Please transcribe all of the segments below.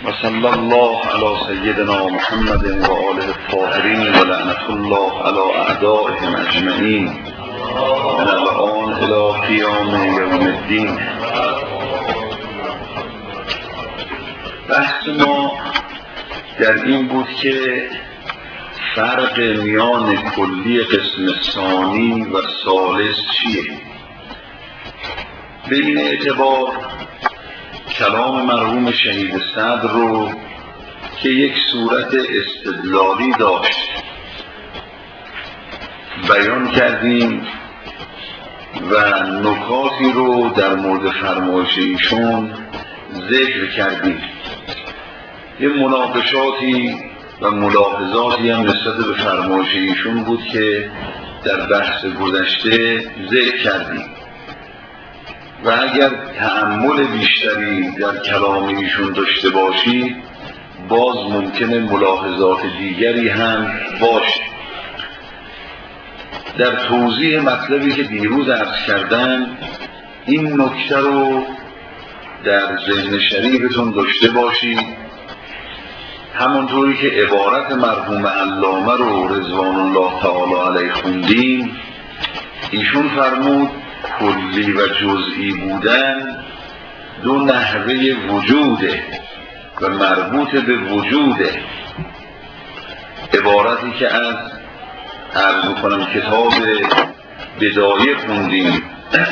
و صلی الله علی سیدنا محمد و آله الطاهرین و لعنت الله علی اعدائهم اجمعین من الان الی قیام یوم الدین. بحث ما در این بود که فرق میان کلی قسم ثانی و ثالث چیه؟ به این اعتبار کلام مرحوم شهید صدر رو که یک صورت استدلالی داشت بیان کردیم و نکاتی رو در مورد فرمایش ایشون ذکر کردیم. یه مناقشاتی و ملاحظاتی هم نسبت به فرمایش ایشون بود که در بحث گذشته ذکر کردیم و اگر تأمل بیشتری در کلام ایشون داشته باشید باز ممکنه ملاحظات دیگری هم باشه. در توضیح مطلبی که دیروز عرض کردم این نکته رو در ذهن شریفتون داشته باشید، همونطوری که عبارت مرحوم علامه رو رضوان الله تعالی علیه خوندیم. ایشون فرمود کلی و جزئی بودن دو نحوه وجوده و مربوط به وجوده. عبارتی که از عرض کنم کتاب بدایه خوندیم.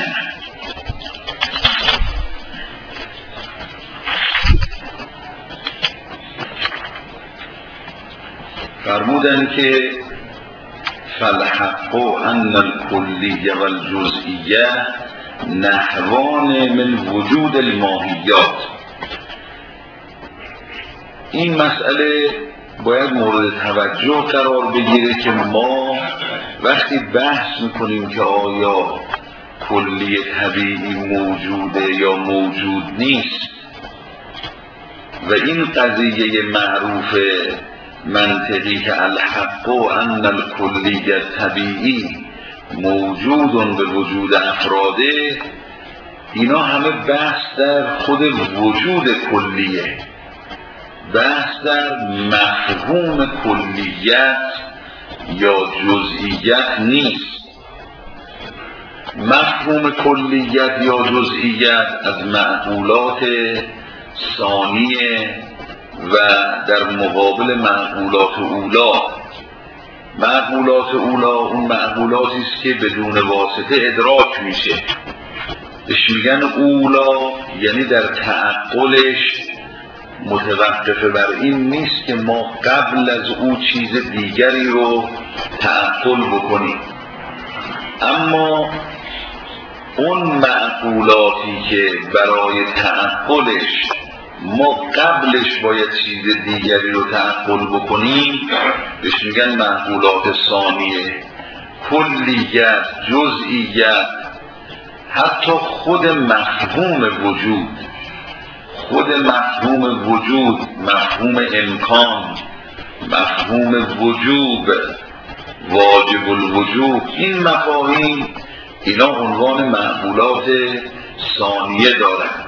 فرمودن که فالحق ان الکلیه و الجزئیه نحوان من وجود الماهیات. این مسئله باید مورد توجه قرار بگیره که ما وقتی بحث میکنیم که آیا کلی طبیعی موجوده یا موجود نیست و این قضیه معروف منطقی که الحق ان الکلیه طبیعی موجود به وجود افراده، اینا همه بحث در خود وجود کلیه، بحث در مفهوم کلیت یا جزئیت نیست. مفهوم کلیت یا جزئیت از معقولات ثانیه و در مقابل معقولات اولا. معقولات اولا اون معقولاتی است که بدون واسطه ادراک میشه، بهش میگن اولا، یعنی در تعقلش متوقف بر این نیست که ما قبل از او چیز دیگری رو تعقل بکنیم. اما اون معقولاتی که برای تعقلش ما قبلش باید چیز دیگری رو تعقل بکنیم بهش میگن معقولات ثانیه. کلیت، جزئیت، حتی خود مفهوم وجود، خود مفهوم وجود، مفهوم امکان، مفهوم وجوب، واجب الوجوب، این مفاهیم اینا عنوان معقولات ثانیه دارند.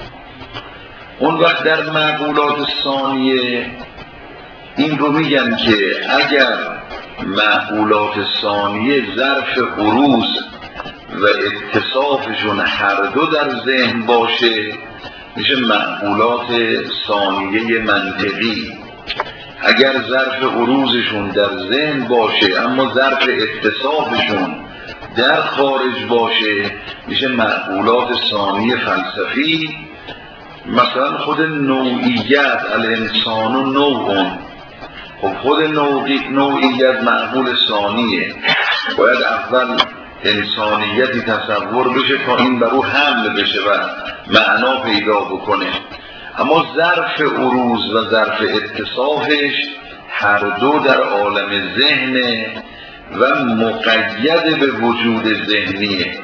اون وقت در معقولات ثانیه این رو میگن که اگر معقولات ثانیه ظرف عروض و اتصافشون هر دو در ذهن باشه میشه معقولات ثانیه منطقی. اگر ظرف عروضشون در ذهن باشه اما ظرف اتصافشون در خارج باشه میشه معقولات ثانیه فلسفی. مثلا خود نوعیت، الانسان و نوعون، خب خود نوعیت معقول ثانیه، باید اول انسانیتی تصور بشه تا این بر او حمل بشه و معنا پیدا بکنه. اما ظرف عروض و ظرف اتصافش هر دو در عالم ذهنه و مقید به وجود ذهنیه.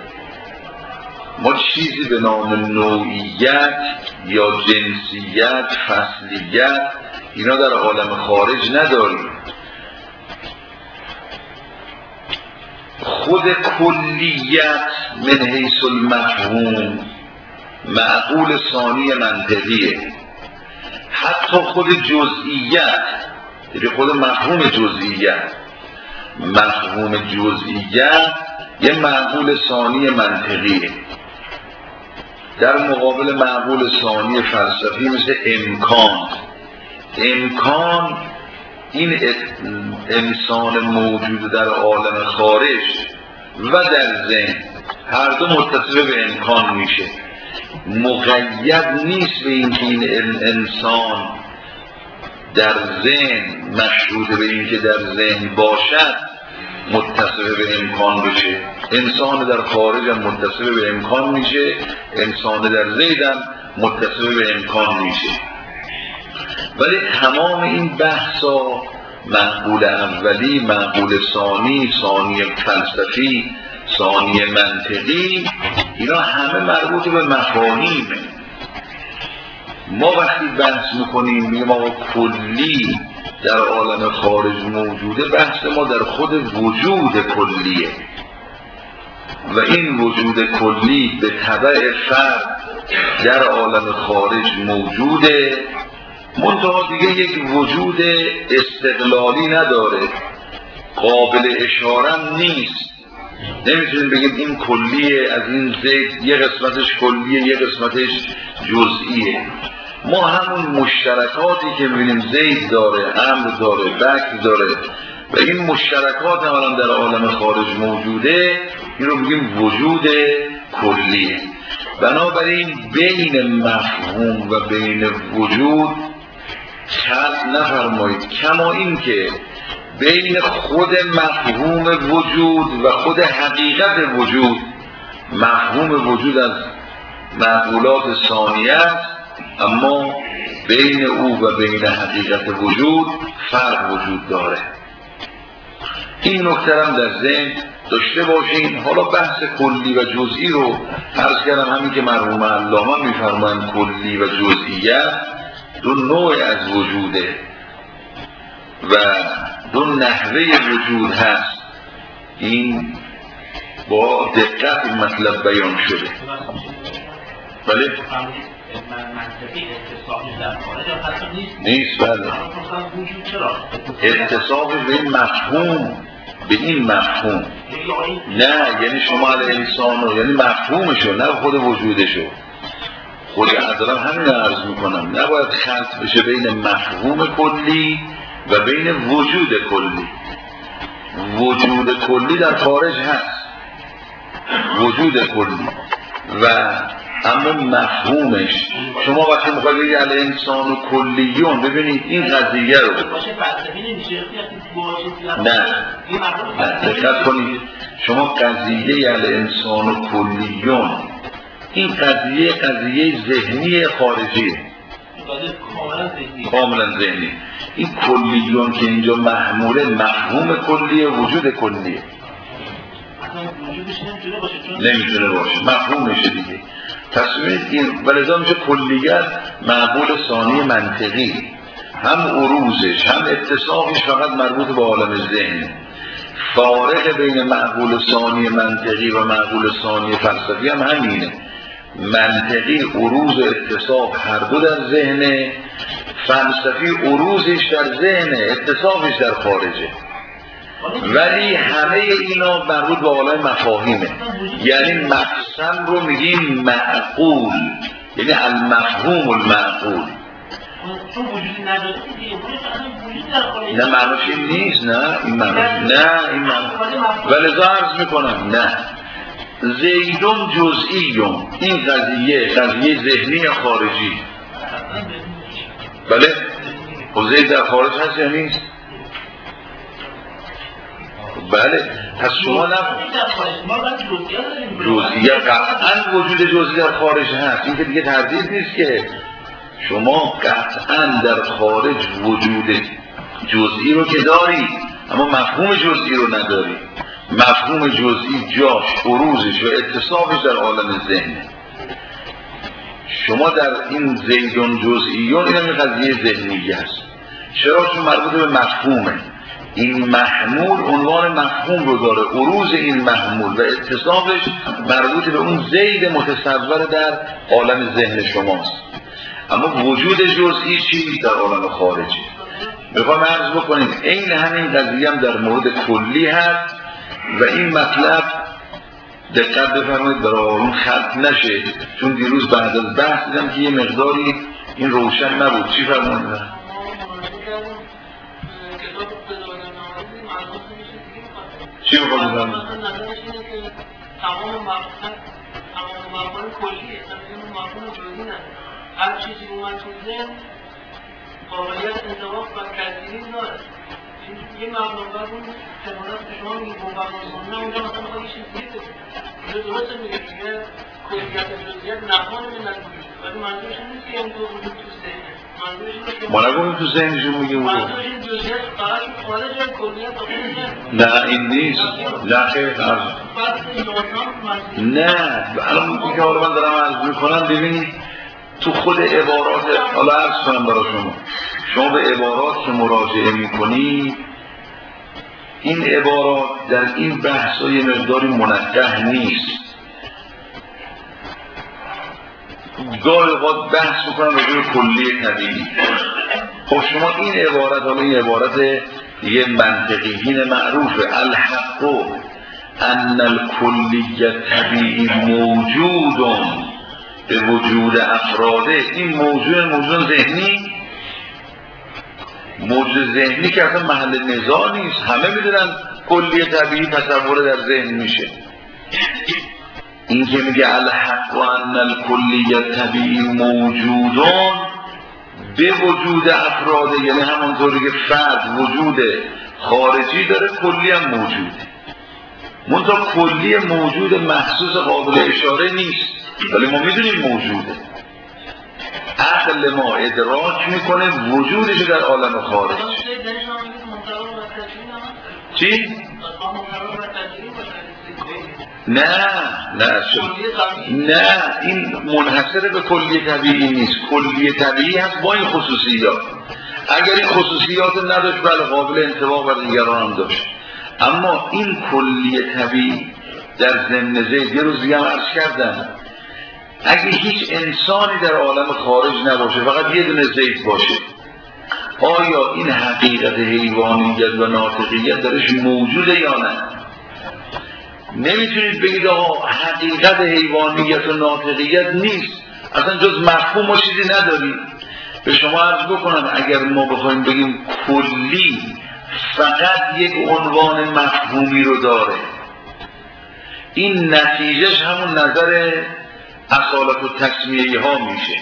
ما چیزی به نام نوعیت یا جنسیت، فصلیت اینا در عالم خارج نداریم. خود کلیت من حیث المفهوم معقول ثانی منطقیه، حتی خود جزئیت، یعنی خود مفهوم جزئیت، مفهوم جزئیت یه معقول ثانی منطقیه در مقابل معقول ثانی فلسفی مثل امکان. امکان این انسان موجود در عالم خارج و در ذهن هر دو متصل به امکان میشه، مقید نیست به اینکه این انسان در ذهن مشروط به اینکه در ذهن باشد متصل به امکان بشه. انسان در خارج هم متصل به امکان میشه، انسان در ذهن هم متصل به امکان میشه. ولی تمام این بحثا معقول اولی، معقول ثانی، ثانی فلسفی، ثانی منطقی، اینا همه مربوط به مفاهیمه. ما وقتی بحث میکنیم میگیم آقا کلی در عالم خارج موجوده، بحث ما در خود وجود کلیه و این وجود کلی به تبع فرد در عالم خارج موجوده، منتها دیگه یک وجود استقلالی نداره، قابل اشاره نیست. نمیتونیم بگیم این کلیه، از این زید یه قسمتش کلیه یه قسمتش جزئیه. ما همون مشترکاتی که میبینیم زید داره، امر داره، بکر داره و این مشترکات هم در عالم خارج موجوده، این رو میگیم وجود کلیه. بنابراین بین مفهوم و بین وجود فرق نفرمایید، کما این که بین خود مفهوم وجود و خود حقیقت وجود، مفهوم وجود از معقولات ثانیه است، اما بین او و بین حقیقت وجود فرق وجود داره. این نکته هم در ذهن داشته باشین. حالا بحث کلی و جزئی رو عرض کردم، همین که مرحوم علامه میفرمایند کلی و جزئیت دو نوع از وجوده و دو نحوه وجود هست. این با دقت این مطلب بیان شده. بله؟ منطقی اتصابش در خارج هم نیست. بله. اتصابش به این مفهوم، به این مفهوم، نه یعنی شما انسانو، یعنی مفهومشو، نه خود وجودشو. خود عدالم همین عرض میکنم، نباید خلط بشه بین مفهوم کلی و بین وجود کلی. وجود کلی در خارج هست، وجود کلی، و اما مفهومش شما وقتی مخواهید بگید الانسان و کلیون، ببینید این قضیه رو نه دقت کنید، شما قضیه الانسان و کلیون، این قضیه ذهنی خارجیه، کاملا ذهنی. این کلیون که اینجا محموله مفهوم کلیه، وجود کلیه، نمیتونه باشه، مفهومش دیگه. تصمیم این ولذا میشه کلیت معقول ثانی منطقی، هم عروضش هم اتصافش فقط مربوط به عالم ذهن. فارق بین معقول ثانی منطقی و معقول ثانی فلسفی هم همینه. منطقی عروض و اتصاف هر دو در ذهنه، فلسفی عروضش در ذهنه، اتصافش در خارجه. ولی همه اینا مربوط به عالم مفاهیمه. یعنی مقسم رو میگیم معقول، یعنی المفهوم المعقول. نه معناش این نیست، نه این معناش، نه این معناش. ولذا عرض میکنم نه، زیدون جزئیون، این قضیه ذهنی خارجی. بله؟ خب زید در خارج هست یا نیست؟ بله. پس شما نه جزئیه قطعا وجود جزئی در خارج هست، این که دیگه تردید نیست که شما قطعا در خارج وجود جزئی رو که داری، اما مفهوم جزئی رو نداری. مفهوم جزئی جاش، عروضش و اتصافش در عالم ذهنه. شما در این زیدون جزئیون، این هم قضیه ذهنی است. چرا؟ چون مربوط به مفهومه. این محمول عنوان مفهوم رو داره، عروض این محمول و اتصافش مربوط به اون زید متصور در عالم ذهن شماست. اما وجود جزئی چی؟ در عالم خارجی. بخوام عرض بکنیم این همین قضیه هم در مورد کلی هست و این مطلب دقت بفرمایید برای اون خلط نشه، چون دیروز بعد از بحث دیدم که یه مقداری این روشن نبود. چی فرمایید؟ چی بخواد بزنم؟ تمام مفهوم کلیه، تمام مفهوم جزئی نه. هر چیزی اومد تو ذهن قابلیت انطباق و تجزیه داره. یه مبنا اون تمامات که شما میگید مبنا اونجا مثلا میخواد یه چیز دیگه بگید. اینجا درسته میگه دیگه کلیت جزئیات نفهمه نمیدونم، ولی منظورش نیست که این دو وجود تو ذهنه. ما نگویم تو ذهنشون میگیم منظورش این جزئیات فقط خارج کلیت داخل ذهن. نه این نیست. نه خیلی نه الان که حالا من دارم عرض میکنم ببینید تو خود عبارات، حالا عرض کنم برای شما به عبارات که مراجعه میکنید این عبارات در این بحث های مقداری منقح نیست. گاهی اوقات بحث میکنم راجع به کلی طبیعی. خب شما این عبارت، حالا این عبارت یه منطقیین معروفه، الحق ان الکلیه طبیعی موجود به وجود افراده. این موجود ذهنی، موجود ذهنی که اصلا محل نزاع نیست، همه میدونن کلیه طبیعی تصور در ذهن میشه. این که میگه الحق ان الکلیه طبیعی موجودون به وجود افراده، یعنی همونطوری که فرد وجود خارجی داره کلی هم موجوده، منتها کلی موجود محسوس قابل اشاره نیست، ولی ما میدونیم موجوده. عقل ما ادراک میکنه وجودش در عالم خارج. چی؟ نه این منحصر به کلیه طبیعی نیست. کلیه طبیعی هست با این خصوصیات. اگر این خصوصیات نداشت بله قابل انطباق بر دیگران هم داشت، اما این کلیه طبیعی در ضمن زید، یه روز دیگه هم عرض کردم، اگه هیچ انسانی در عالم خارج نباشه، فقط یه دونه زید باشه، آیا این حقیقت حیوانیت و ناطقیت درش موجوده یا نه؟ نمیتونید بگید آقا حقیقت حیوانیت و ناطقیت نیست، اصلا جز مفهوم و چیزی نداری. به شما عرض بکنم اگر ما بخوایم بگیم کلی فقط یک عنوان مفهومی رو داره، این نتیجهش همون نظر اصالت و تسمیه ها میشه.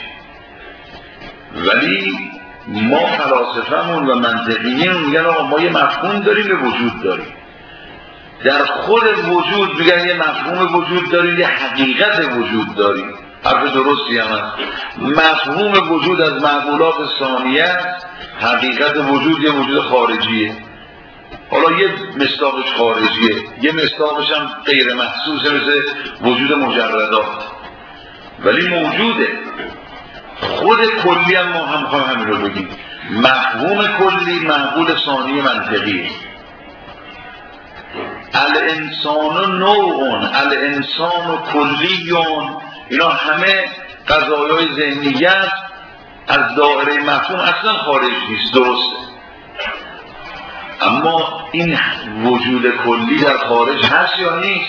ولی ما فلاسفه‌مون و منطقیین میگن آقا ما یه مفهوم داریم، یه وجود داریم. در خود وجود میگن یه مفهوم وجود داریم، یه حقیقت وجود داریم. حرف درستی هم هست. مفهوم وجود از معقولات ثانیه است، حقیقت وجود یه وجود خارجیه. حالا یه مصداقش خارجیه، یه مصداقش هم غیر محسوسه مثل وجود مجردات، ولی موجوده. خود کلی هم ما هم همین رو بگیم، مفهوم کلی معقول ثانی منطقیه. الانسان نوعون، الانسان کلیون، اینا همه قضایای ذهنیت از دایره مفهوم اصلا خارج نیست، درسته. اما این وجود کلی در خارج هست یا نیست؟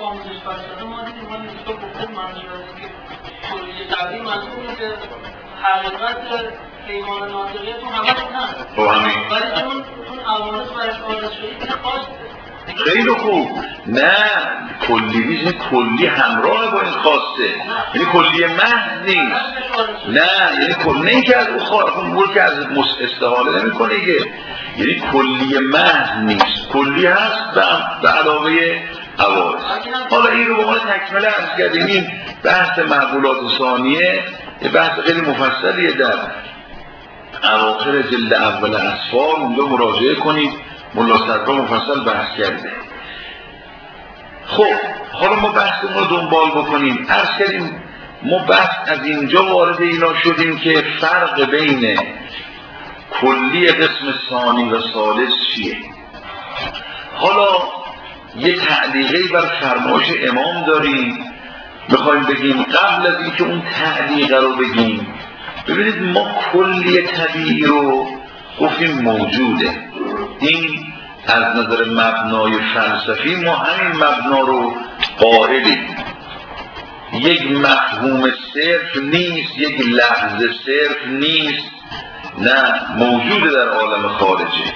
حقیقت حیوان ناطقیت تو همه هست، ولی چون عوارض برش وارد شده که خواسته. خیلی خوب. نه کلی کلی همراه با این خواسته، یعنی کلی محض نیست. نه یعنی کلی نه که از اون خارج که از استحاله نمی کنه، یعنی کلی محض نیست، کلی هست به علاوه عوارض. حالا این رو به عنوان تکمله عرض کردیم. این بحث معقولات ثانیه یه بحث خیلی مفصلیه، در اواخر جلد اول اصفار اونجا مراجعه کنید، ملا صدرا مفصل بحث کرده. خب حالا ما بحثمون رو دنبال بکنیم. عرض کردیم ما بحث از اینجا وارد اینا شدیم که فرق بین کلی قسم ثانی و ثالث چیه. حالا یه تعلیقی بر فرمایش امام داریم، میخوایم بگیم قبل از اینکه اون تعلیق رو بگیم ببینید ما کلی طبیعی رو گفتیم موجوده، این از نظر مبنای فلسفی ما همین مبنا رو قائلیم. یک مفهوم صرف نیست، یک لحظه صرف نیست، نه موجود در عالم خارجی.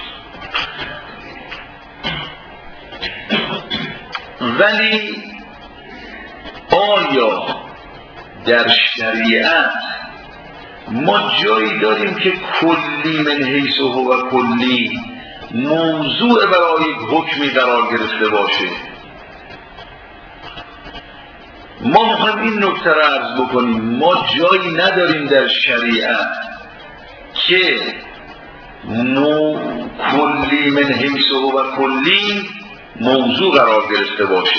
ولی آیا در شریعت ما جایی داریم که کلی من حیث هو کلی موضوع برای یک حکمی قرار گرفته باشه؟ ما میخوایم این نکته را عرض بکنیم، ما جایی نداریم در شریعت که کلی من حیث هو کلی موضوع قرار گرفته باشه.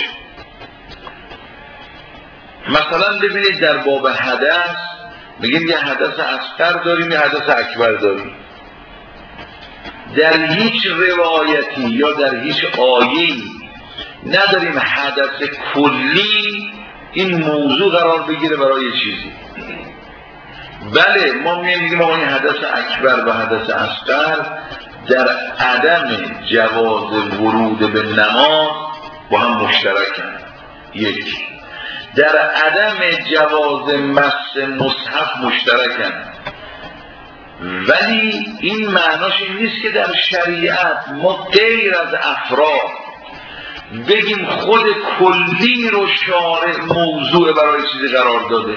مثلا ببینید در باب حدث میگیم یه حدث اصغر داریم، یه حدث اکبر داریم. در هیچ روایتی یا در هیچ آیه‌ای نداریم حدث کلی این موضوع قرار بگیره برای چیزی. بله ما میگیم آقا این حدث اکبر و حدث اصغر در عدم جواز ورود به نماز با هم مشترکن، یک. در عدم جواز مس مصحف مشترکن. ولی این معناش این نیست که در شریعت ما غیر از افراد بگیم خود کلی رو شارع موضوع برای چیزی قرار داده.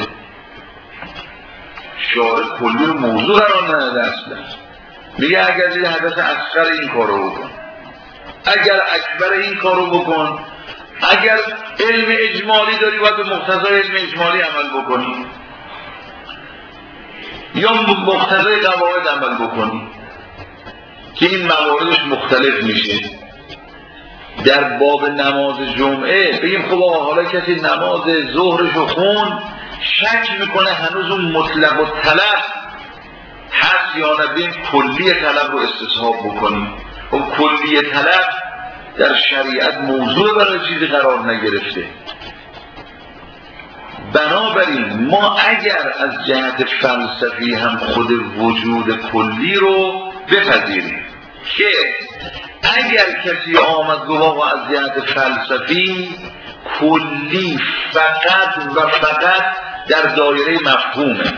شارع کلی رو موضوع قرار نداده اصلا. میگه اگر دیده حدث اصغر این کارو بکن، اگر اکبر این کارو بکن، اگر علم اجمالی داری باید به مقتضای علم اجمالی عمل بکنی یا مقتضای قواعد عمل بکنی که این مواردش مختلف میشه. در باب نماز جمعه بگیم خب آقا حالا کسی نماز ظهرش رو خون شک میکنه هنوز اون مطلق و طلب هست یا نه، بیم کلی طلب رو استصحاب بکنیم. اون کلی طلب در شریعت موضوع برای چیزی قرار نگرفته. بنابراین ما اگر از جهت فلسفی هم خود وجود کلی رو بپذیریم که اگر کسی آمد گفت از جهت فلسفی کلی فقط و فقط در دایره مفهومه،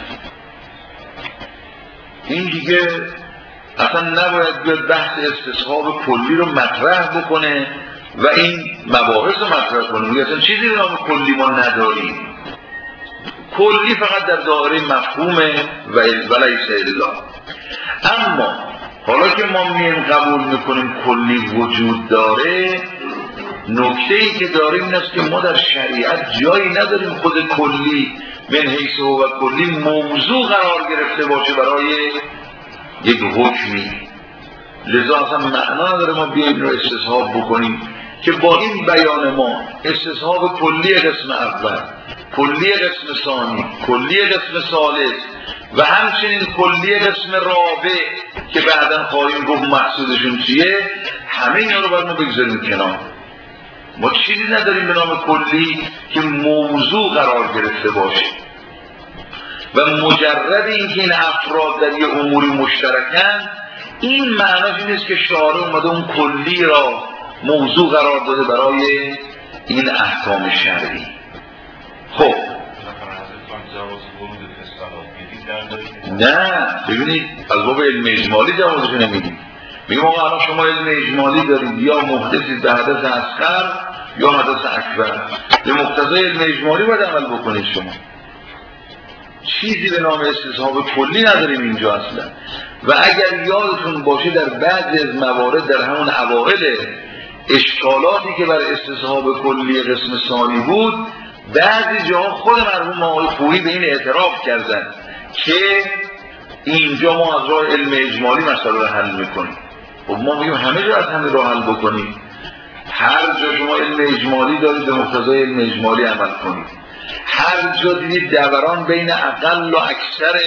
این دیگه اصلا نباید بیاد بحث استصحاب کلی رو مطرح بکنه و این مباحث رو مطرح کنه. میگه اصلا چیزی به نام کلی ما نداریم، کلی فقط در دایره مفهومه و لیس الا. اما حالا که ما میم قبول میکنیم کلی وجود داره، نکته ای که داریم این است که ما در شریعت جایی نداریم خود کلی من حیث و کلی موضوع قرار گرفته باشه برای یک حکمی. لذا اصلا معنا نداره ما بیاییم رو استصحاب بکنیم که با این بیان ما استصحاب کلی قسم اول، کلی قسم ثانی، کلی قسم ثالث و همچنین کلی قسم رابع که بعداً خواهیم گفت مقصودشون چیه، همه اینا رو باید ما بگذاریم کنار. ما چیزی نداریم به نام کلی که موضوع قرار گرفته باشه و مجرد اینکه این افراد در یه اموری مشترکن این معناش نیست که شارع اومده اون کلی را موضوع قرار داده برای این احکام شرعی. خب نه ببینید از باب علم اجمالی جوازشو نمیدیم. میگم آقا الان شما علم اجمالی دارید یا محدثید به حدث اصغر یا حدث اکبر، به مقتضای علم اجمالی باید عمل بکنید. شما چیزی به نام استصحاب کلی نداریم اینجا اصلا. و اگر یادتون باشه در بعضی از موارد در همون اوائل اشکالاتی که بر استصحاب کلی قسم ثانی بود، بعضی جاها خود مرحوم آقای خویی به این اعتراف کردن که اینجا ما از راه علم اجمالی مسئله رو حل میکنیم. خب ما میگیم همه جا از همه راه حل بکنیم. هر جا شما علم اجمالی دارید به مقتضای علم اجمالی عمل کنید. هر جا دیدید دوران بین اقل و اکثر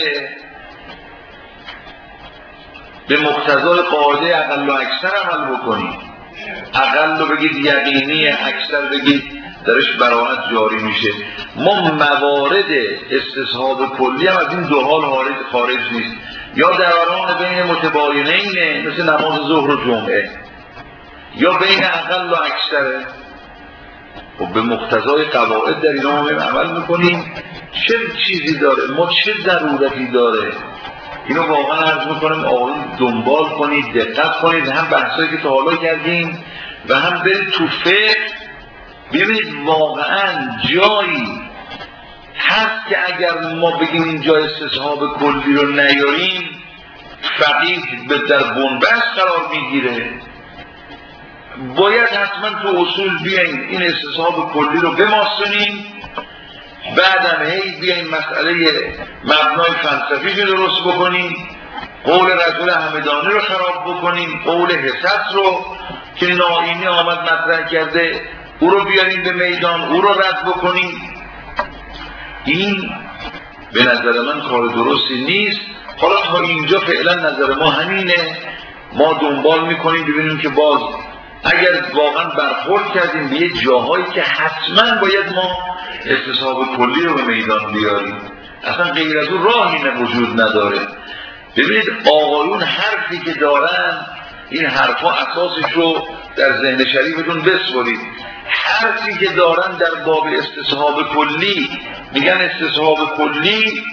به مقتضای قاعده اقل و اکثر عمل بکنید. اقل رو بگید یقینی، اکثر بگید درش براءت جاری میشه. ما موارد استصحاب کلی هم از این دو حال خارج نیست، یا دوران بین متباینینه مثل نماز ظهر و جمعه، یا بین اقل و اکثره. خب به مقتضای قواعد در اینا ما عمل میکنیم. چه چیزی داره، ما چه ضرورتی داره، اینو واقعا عرض میکنم آقایون دنبال کنید، دقت کنید، هم بحثایی که تا حالا کردیم و هم برید تو فقه ببینید واقعا جایی هست که اگر ما بگیم اینجا استصحاب کلی رو نیاریم فقیه به در بنبست قرار میگیره. باید حتما تو اصول بیاییم این استصحاب کلی رو بماسونیم، بعدم هی بیاییم مسئله مبنای فلسفی رو درست بکنیم، قول رجل همدانی رو خراب بکنیم، قول حسد رو که نائینی آمد مطرح کرده او رو بیاریم به میدان، او رو رد بکنیم. این به نظر من کار درستی نیست. حالا تا اینجا فعلا نظر ما همینه، ما دنبال میکنیم ببینیم که باز اگر واقعا برخورد کردیم به یه جاهایی که حتما باید ما استصحاب کلی رو به میدان بیاریم، اصلا غیر از اون راهی وجود نداره. ببینید آقایون حرفی که دارن این حرفا اساسش رو در ذهن شریفتون بسپارید. حرفی که دارن در باب استصحاب کلی میگن استصحاب کلی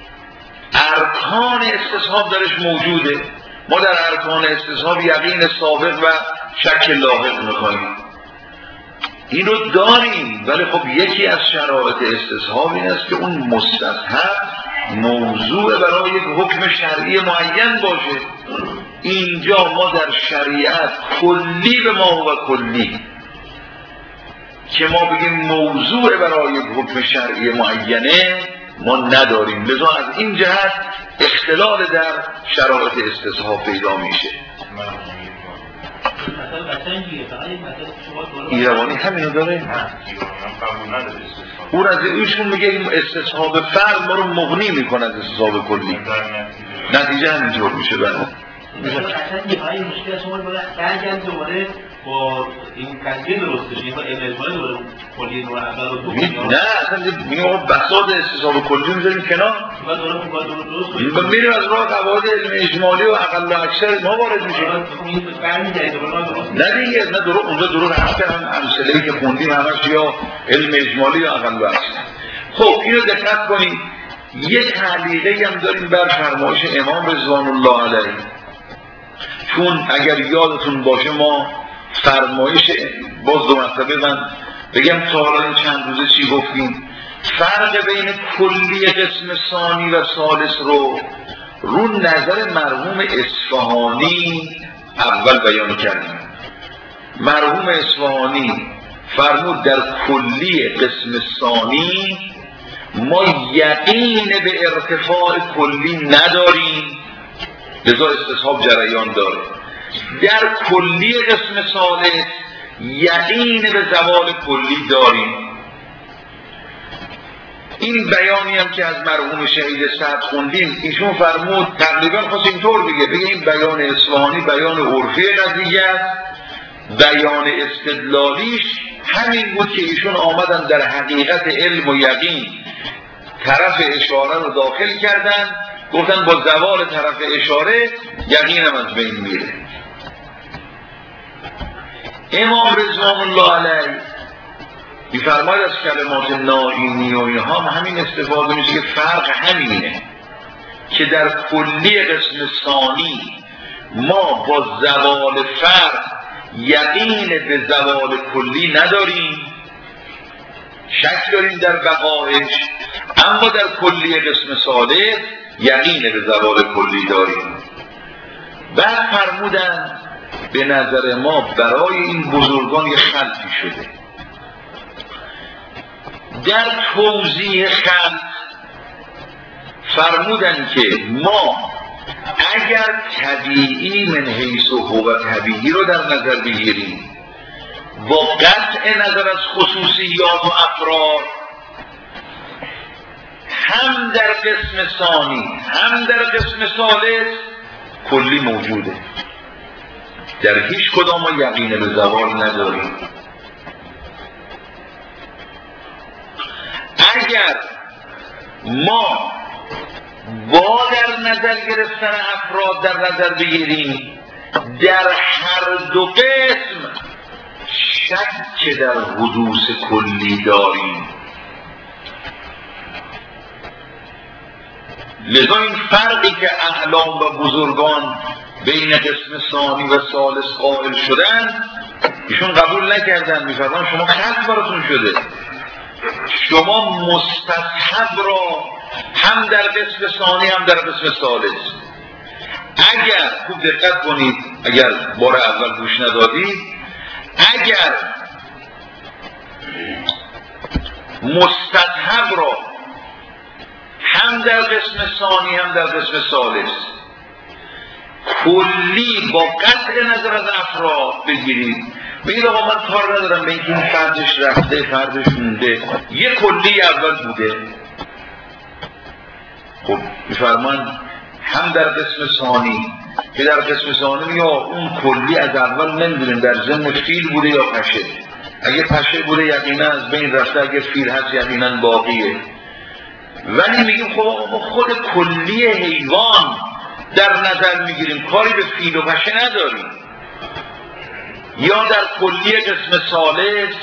ارکان استصحاب درش موجوده. ما در ارکان استصحاب یقین سابق و شک لاحق میکنیم، این رو داریم، ولی خب یکی از شرایط استصحاب این است که اون مستصحب موضوع برای یک حکم شرعی معین باشه. اینجا ما در شریعت کلی به ما و کلی که ما بگیم موضوع برای یک حکم شرعی معینه ما نداریم، لذا از این جهت اختلال در شرایط استصحاب پیدا میشه. ایروانی همینو داره؟ اون از ایشون میگه استصحاب فرد ما رو مغنی میکنه از استصحاب کلی، نتیجه همینطور میشه. برای این مشکل شما باید برگرد دوباره با این تصویر درست بشید با اجماع دوباره کلی رو اول و دوم. نه اصلا میگم بساط استصحاب کلی میذاریم کنار، بعد دوباره درست کنیم، میریم از راه قواعد علم اجمالی و اقل و اکثر ما وارد میشیم. نه دیگه، نه درست اونجا درست هم امثله‌ای که خوندیم همش یا علم اجمالی یا اقل و اکثر. خب اینو دقت کنید. یه تعلیقی هم داریم بر فرمایش امام رضوان الله علیه، چون اگر یادتون باشه ما فرمایش باز دو مرتبه من بگم تا حالا این چند روزه چی گفتیم، فرق بین کلی قسم ثانی و ثالث رو نظر مرحوم اصفهانی اول بیان کردیم. مرحوم اصفهانی فرمود در کلی قسم ثانی ما یقین به ارتفاع کلی نداریم، لذا استصحاب جریان داره. در کلی قسم ثالث یقین به زوال کلی داریم. این بیانی هم که از مرحوم شهید سعد خوندیم ایشون فرمود تقریبا خواست اینطور بگه این بیان اصفهانی بیان عرفی قضیه است، بیان استدلالیش همین بود که ایشون آمدن در حقیقت علم و یقین طرف اشاره رو داخل کردن، گفتن با زوال طرف اشاره یقین هم از بین میره. امام رضوان الله علیه می‌فرماید از کلمات نائینی و اینها همین استفاده میشه که فرق همینه که در کلی قسم ثانی ما با زوال فرق یقین به زوال کلی نداریم، شک داریم در بقایش، اما در کلی قسم ثالث یقین به زوال کلی داریم. بعد فرمودن به نظر ما برای این بزرگان یه خلطی شده. در توضیح خلط فرمودن که ما اگر طبیعی من حیث و هو طبیعی رو در نظر بگیریم با قطع نظر از خصوصیات و افراد، هم در قسم ثانی هم در قسم ثالث کلی موجوده، در هیچ کدام ما یقین به زوال نداریم. اگر ما با در نظر گرفتن افراد در نظر بگیریم در هر دو قسم شک در حدوث کلی داریم. لذا این فرقی که اعلام و بزرگان بین قسم ثانی و ثالث قائل شدن ایشون قبول نکردن. میفرمان شما خلط براتون شده، شما مستصحب را هم در قسم ثانی هم در قسم ثالث، اگر خوب دقت کنید، اگر بار اول گوش ندادید، اگر مستصحب را هم در قسم ثانی هم در قسم ثالث کلی با قطع نظر از افراد بگیرید، بگید آقا من کار ندارم به اینکه این فردش رفته فردش مونده، یه کلی اول بوده. خب میفرمان هم در قسم ثانی که در قسم ثانی یا اون کلی از اول نمیدونیم در ضمن فیل بوده یا پشه، اگه پشه بوده یقینا از بین رفته، اگه فیل هست یقینا باقیه. ولی میگیم خب ما خود کلی حیوان در نظر میگیریم، کاری به فیل و پشه نداریم. یا در کلی قسم ثالث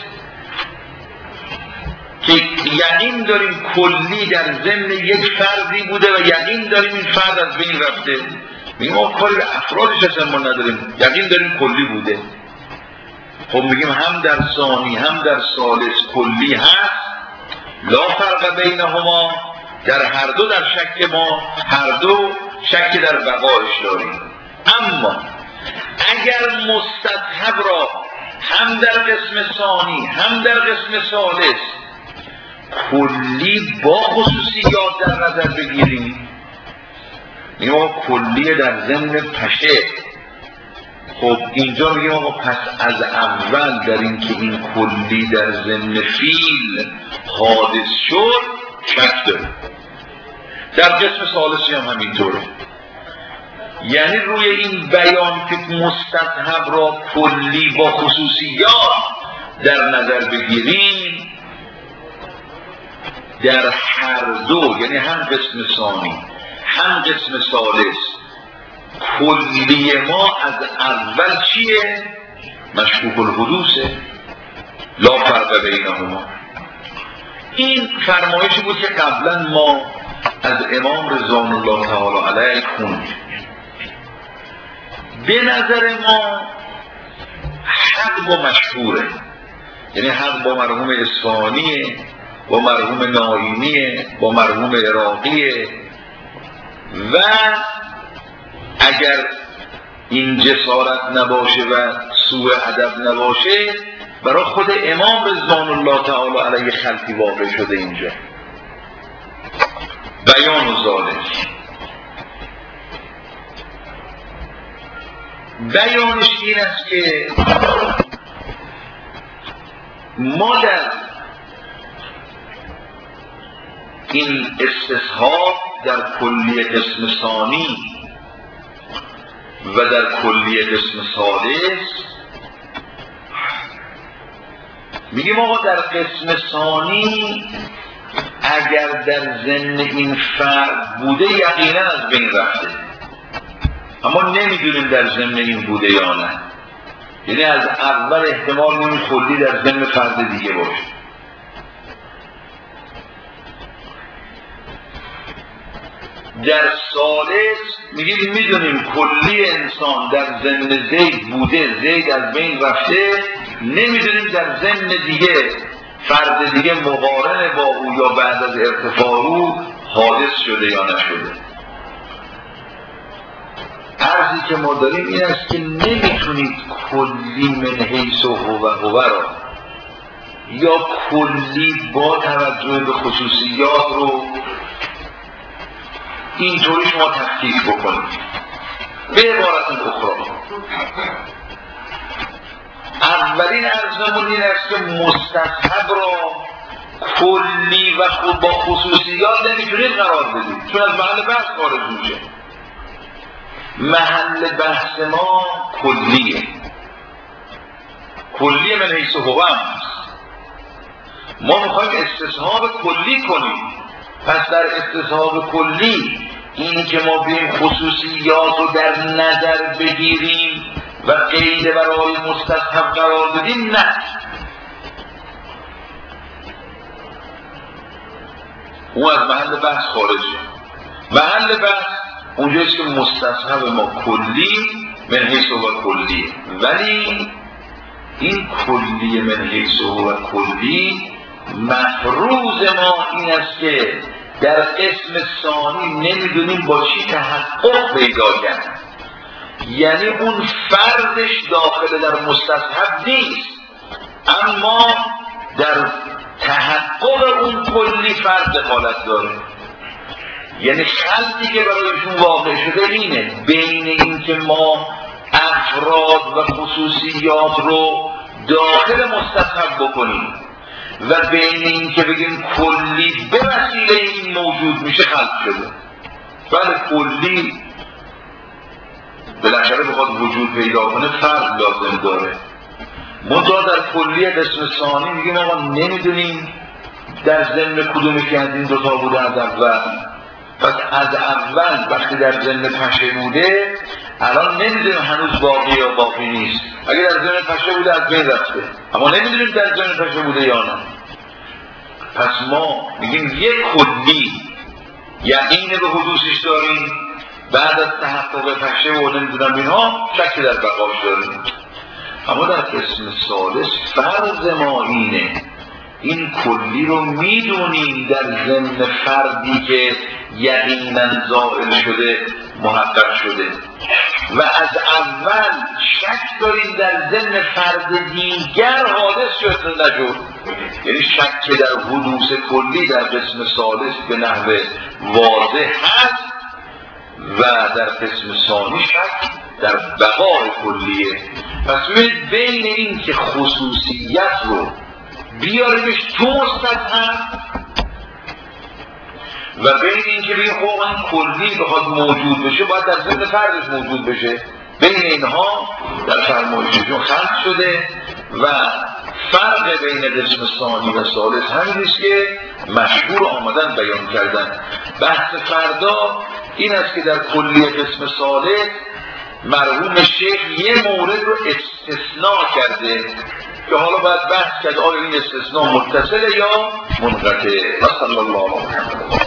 که یقین داریم کلی در ضمن یک فردی بوده و یقین داریم این فرد از بین رفته، میگیم ما کاری به افرادش اصلا ما نداریم، یقین داریم کلی بوده. خب میگیم هم در ثانی هم در ثالث کلی هست، لا فرق بینهما، در هر دو در شک ما هر دو شک در بقایش داریم. اما اگر مستصحب را هم در قسم ثانی هم در قسم ثالث کلی با خصوصیات در نظر بگیریم، یا کلی در ضمن پشه، خب اینجا میگیم آقا پس از اول در این که این کلی در ضمن فیل حادث شد شک داره. در قسم ثالثی هم همینطوره. یعنی روی این بیان که مستصحب را کلی با خصوصیات در نظر بگیریم، در هر دو یعنی هم قسم ثانی هم قسم ثالث کلی ما از اول چیه؟ مشکوک الحدوثه، لا فرق بینهما. این فرمایشی بود که قبلا ما از امام رضوان الله تعالی علیه خوندیم. به نظر ما حق با مشهوره، یعنی حق با مرحوم اصفهانیه، با مرحوم ناینیه، با مرحوم عراقیه، و اگر این جسارت نباشه و سوء ادب نباشه برای خود امام رضوان الله تعالی علیه خلقی واقع شده. اینجا بیان و ذالک بیانش این است که ما در این استصحاب در کلی قسم ثانی و در کلی قسم ثالث میگیم آقا در قسم ثانی اگر در ضمن این فرد بوده یقینا از بین رفته، اما نمیدونیم در ضمن این بوده یا نه، یعنی از اول احتمال این کلی در ضمن فرد دیگه باشه. در ثالث میگیم میدونیم کلی انسان در ضمن زید بوده، زید از بین رفته، نمیدونیم در ضمن دیگه فرد دیگه مقارن با او یا بعد از ارتفاع او حادث شده یا نشده. عرضی که ما داریم این است که نمیتونید کلی من حیث و هو را یا کلی با توجه به خصوصیات رو اینطوری شما تفکیک بکنید. به عبارت اخرى اولین عرضمون این است که مستصحب را کلی و خود با خصوصیات نمیتونید قرار بدید، چون از محل بحث خارج میشه. محل بحث ما کلیه، کلیه من حیث هو هم هست. ما میخوایم استصحاب کلی کنیم. پس در استصحاب کلی این که ما بیم خصوصیات رو در نظر بگیریم و قید برای مستصحب قرار بدیم، نه، اون از محل بحث خارجه. محل بحث اونجاست که مستصحب ما کلی من حیث و کلیه، ولی این کلی من حیث و کلی مفروض ما این است که در قسم ثانی نمیدونیم با چی تحقق پیدا کرد، یعنی اون فردش داخل در مستصحب نیست، اما در تحقق اون کلی فرد دخالت داره. یعنی خلطی که برایشون واقع شده اینه، بین این که ما افراد و خصوصیات رو داخل مستصحب بکنیم و بین این که بگیم کلی به وسیله این موجود میشه خلط شده. بله کلی بالاخره بخواد وجود پیدا کنه فرد لازم داره. منتها در کلی قسم ثانی میگیم آقا نمیدونیم در ضمن کدومی که از این دوتا بوده از اول. پس از اول وقتی در ضمن پشه بوده الان نمیدونیم هنوز باقی یا باقی نیست. اگه در ضمن پشه بوده از بین رفته، اما نمیدونیم در ضمن پشه بوده یا نه. پس ما میگیم یک کلی یقین به حدوثش داریم، بعد از تحقق پشه و نمیدونم اینها شک در بقاش داریم. اما در قسم ثالث فرض ما اینه این کلی رو میدونیم در ضمن فردی که یقینا زائل شده محقق شده و از اول شک داریم در ضمن فرد دیگر حادث شد نشد. یعنی شک در حدوث کلی در قسم ثالث به نحو واضح هست و در قسم ثانی شک در بقای کلیه. پس بین این که خصوصیت رو بیاریمش تو مستصحب و بین این که بگیم خب این کلی بخواد موجود بشه باید در ضمن فردش موجود بشه، بین اینها در فرمایششون خلط شده و فرق بین قسم ثانی و ثالث همینیست که مشهور آمدن بیان کردن. بحث فردا این است که در کلی قسم ثالث مرحوم شیخ یه مورد رو استثناء کرده که حالا باید بحث کرد آیا این استثناء متصله یا منقطع. صلی الله علیه و سلم.